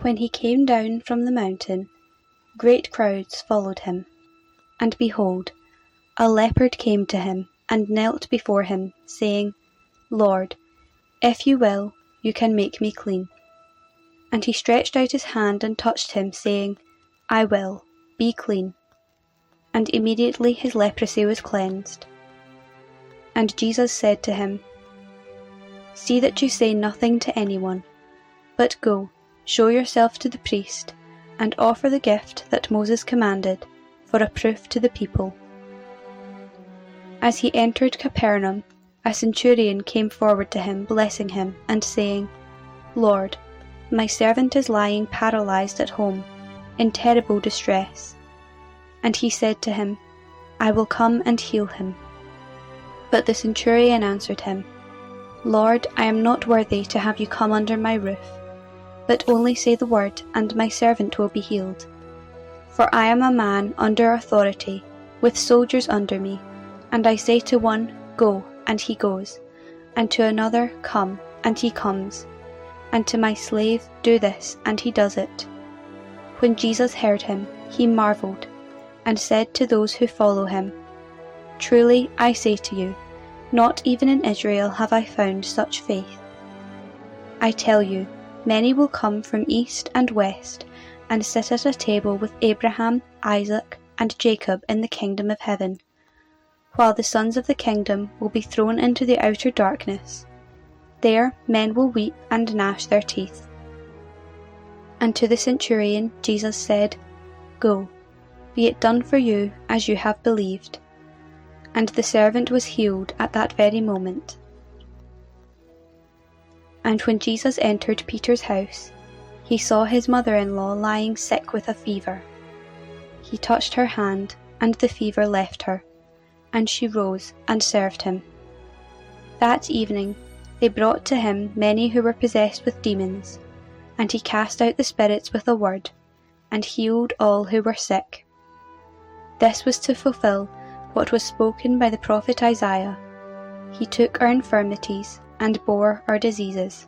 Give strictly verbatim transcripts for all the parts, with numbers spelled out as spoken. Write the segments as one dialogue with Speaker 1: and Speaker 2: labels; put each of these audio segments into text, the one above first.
Speaker 1: When he came down from the mountain, great crowds followed him. And behold, a leopard came to him, and knelt before him, saying, Lord, if you will, you can make me clean. And he stretched out his hand and touched him, saying, I will, be clean. And immediately his leprosy was cleansed. And Jesus said to him, See that you say nothing to anyone, but go, show yourself to the priest, and offer the gift that Moses commanded, for a proof to the people. As he entered Capernaum, a centurion came forward to him, blessing him, and saying, Lord, my servant is lying paralyzed at home, in terrible distress. And he said to him, I will come and heal him. But the centurion answered him, Lord, I am not worthy to have you come under my roof, but only say the word, and my servant will be healed. For I am a man under authority, with soldiers under me, and I say to one, Go, and he goes, and to another, Come, and he comes, and to my slave, Do this, and he does it. When Jesus heard him, he marveled, and said to those who follow him, Truly I say to you, not even in Israel have I found such faith. I tell you, many will come from east and west, and sit at a table with Abraham, Isaac, and Jacob in the kingdom of heaven, while the sons of the kingdom will be thrown into the outer darkness. There men will weep and gnash their teeth. And to the centurion Jesus said, Go, be it done for you as you have believed. And the servant was healed at that very moment. And when Jesus entered Peter's house, he saw his mother-in-law lying sick with a fever. He touched her hand, and the fever left her, and she rose and served him. That evening they brought to him many who were possessed with demons, and he cast out the spirits with a word, and healed all who were sick. This was to fulfill what was spoken by the prophet Isaiah. He took our infirmities and bore our diseases.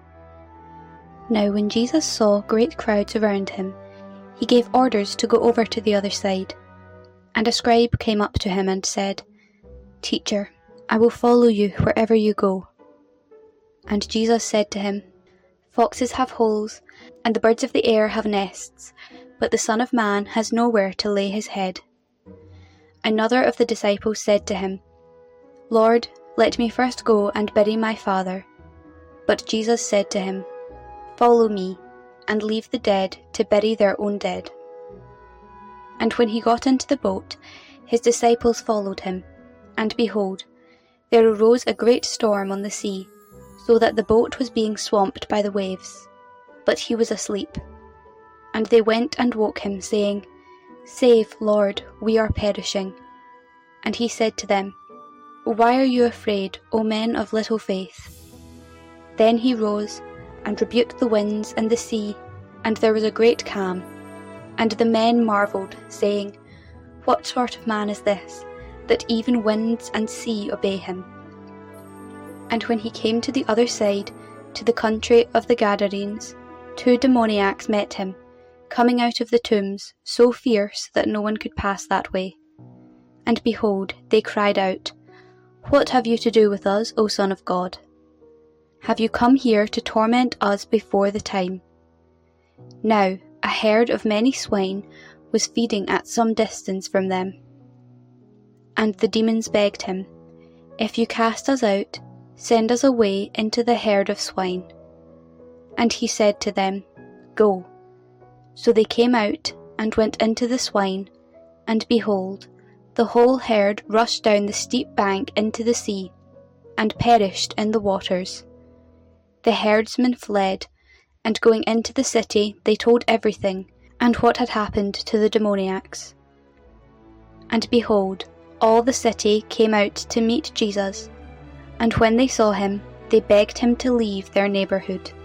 Speaker 1: Now when Jesus saw great crowds around him, he gave orders to go over to the other side. And a scribe came up to him and said, Teacher, I will follow you wherever you go. And Jesus said to him, Foxes have holes, and the birds of the air have nests, but the Son of Man has nowhere to lay his head. Another of the disciples said to him, Lord, let me first go and bury my father. But Jesus said to him, Follow me, and leave the dead to bury their own dead. And when he got into the boat, his disciples followed him. And behold, there arose a great storm on the sea, so that the boat was being swamped by the waves. But he was asleep. And they went and woke him, saying, Save, Lord, we are perishing. And he said to them, Why are you afraid, O men of little faith? Then he rose, and rebuked the winds and the sea, and there was a great calm. And the men marvelled, saying, What sort of man is this, that even winds and sea obey him? And when he came to the other side, to the country of the Gadarenes, two demoniacs met him, coming out of the tombs, so fierce that no one could pass that way. And behold, they cried out, What have you to do with us, O Son of God? Have you come here to torment us before the time? Now a herd of many swine was feeding at some distance from them. And the demons begged him, If you cast us out, send us away into the herd of swine. And he said to them, Go. So they came out, and went into the swine, and behold, the whole herd rushed down the steep bank into the sea, and perished in the waters. The herdsmen fled, and going into the city they told everything, and what had happened to the demoniacs. And behold, all the city came out to meet Jesus, and when they saw him, they begged him to leave their neighbourhood.